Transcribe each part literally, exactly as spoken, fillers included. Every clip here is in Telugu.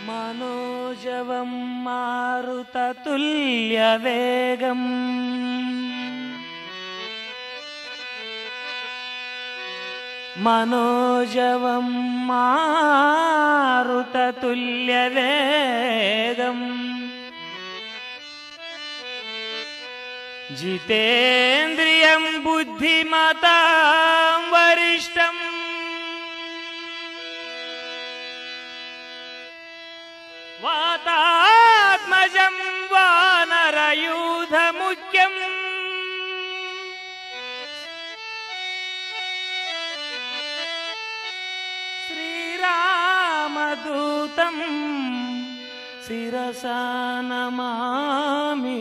మనోజవం మారుతతుల్యవేగం మనోజవం మారుతతుల్యవేగం జితేంద్రియం బుద్ధిమతాం వరిష్టం వాతాత్మజం వానరయూధముఖ్యం శ్రీరామదూతం శిరసా నమామి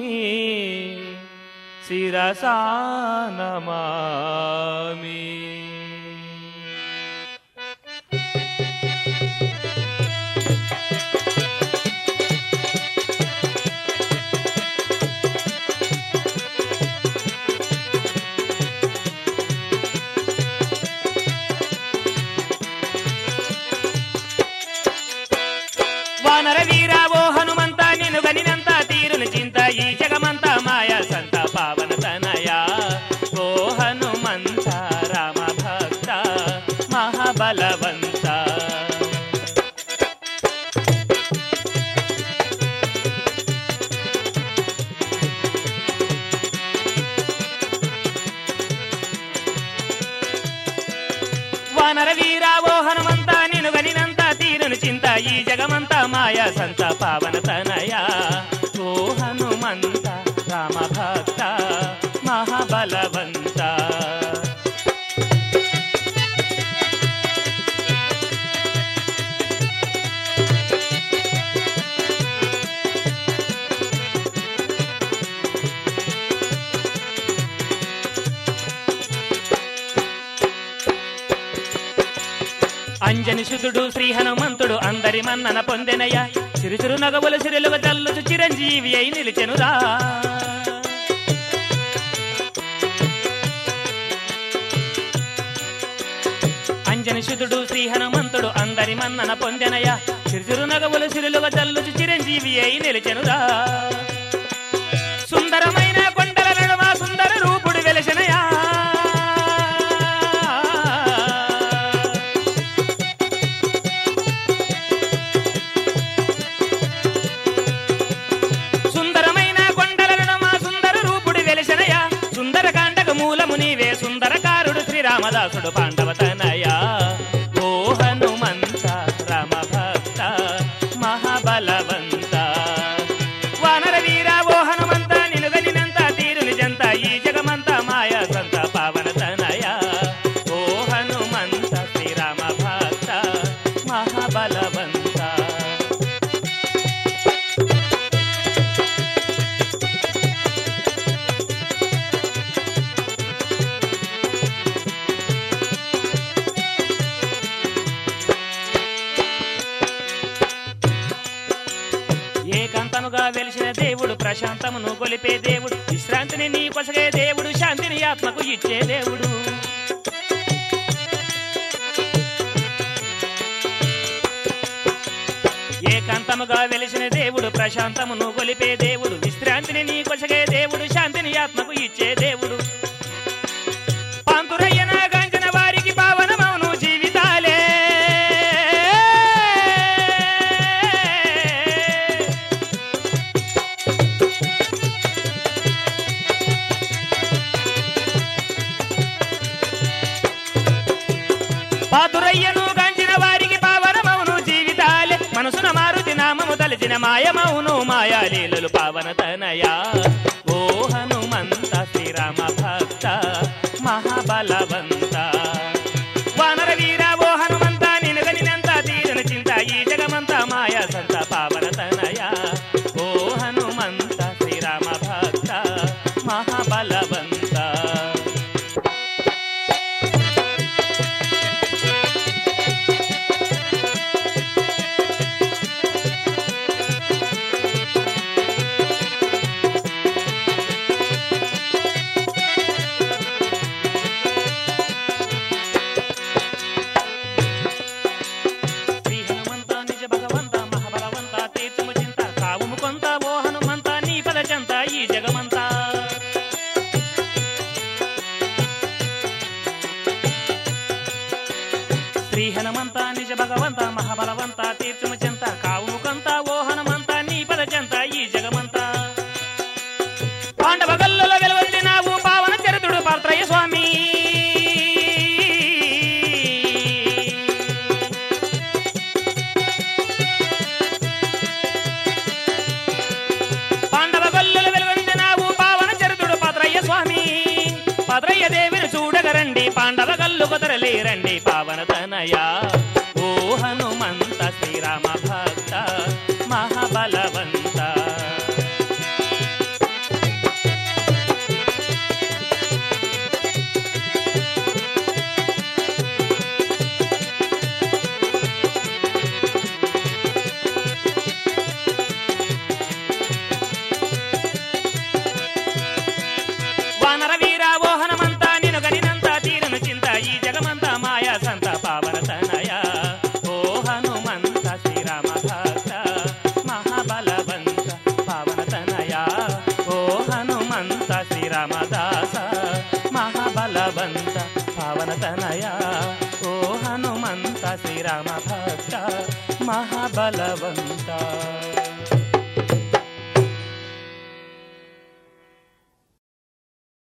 శిరసా నమామి. వానర వీరా ఓ హనుమంత నిన్ను గనినంత తీరుని చింత ఈ జగమంతా మాయా సంత పావన తనయా ఓ హనుమంత రామ భక్త మహాబలవంత. వానర వీరా ఓ హనుమంత నిన్ను గనినంత తీరుని చింత ఈ జగమంతా మాయా సంత పావన తనయా ఓ హనుమంత రామ భక్త మహాబలవంత. అంజని సుతుడు శ్రీ హనుమంతుడు అందరి మన్నన పొందెనయ్య చిరుచురు నగవుల సిరులుగా తల్లుచు చిరంజీవి అయి నిలిచెనురా. అంజని సుతుడు శ్రీ హనుమంతుడు అందరి మన్నన పొందెనయ్య చిరుచురు నగవుల సిరులుగా తల్లుచు చిరంజీవి అయి నిలిచెనురా. సుందరమైన కొండల నడుమ సుందర రూపుడు వెలసెనయా నీవే సుందరకారుడు శ్రీరామదాసుడు పాండవ తనయా ఓ హనుమంత రామ భక్త మహాబలవంత. వానర వీరా ఓ హనుమంత నిలుగనినంత తీరుని జంత ఈ జగమంతా మాయా సంత పావన తనయా ఓ హనుమంత శ్రీరామ భక్త మహాబలవంత. ఏకాంతముగా వెలిసిన దేవుడు ప్రశాంతమును గొలిపే దేవుడు విశ్రాంతిని నీ కొసగే దేవుడు శాంతిని ఆత్మకు ఇచ్చే దేవుడు. ఏకాంతముగా వెలిసిన దేవుడు ప్రశాంతమును గొలిపే దేవుడు విశ్రాంతిని నీ కొసగే దేవుడు శాంతిని ఆత్మకు ఇచ్చే దేవుడు. పాంతురయ్యన గాంచిన వారికి పావనమౌను జీవితాలే పాతురయ్యను గాంచిన వారికి పావనమౌను జీవితాలే మనసున మారుతి నామము తలచిన మాయమౌను మాయాలీలలు పావన తనయా ఓ హనుమంత శ్రీరామ భక్త మహాబలవంత. వానర వీరా ఓ హనుమంత నినుగనినంత తీరున చింత ఈ జగమంతా మాయా సంత పావన తనయా ఓ హనుమంత శ్రీరామ భక్త మహాబలవంత. పాండవ గల్లుకు తరలి రండి పావన తనయ ఓ హనుమంత శ్రీరామ భక్త మహాబలవంత వానర వీరా ఓ హనుమంత నిన్ను గనినంత తీరను చింత ఈ జగమంత మాయా సంత పావన తనయ ఓ హనుమంత శ్రీరామ భక్త మహాబలవంత పావన తనయ ఓ హనుమంత శ్రీరామదాస మహాబలవంత పావన తనయ ఓ హనుమంత శ్రీరామ భక్త మహాబలవంత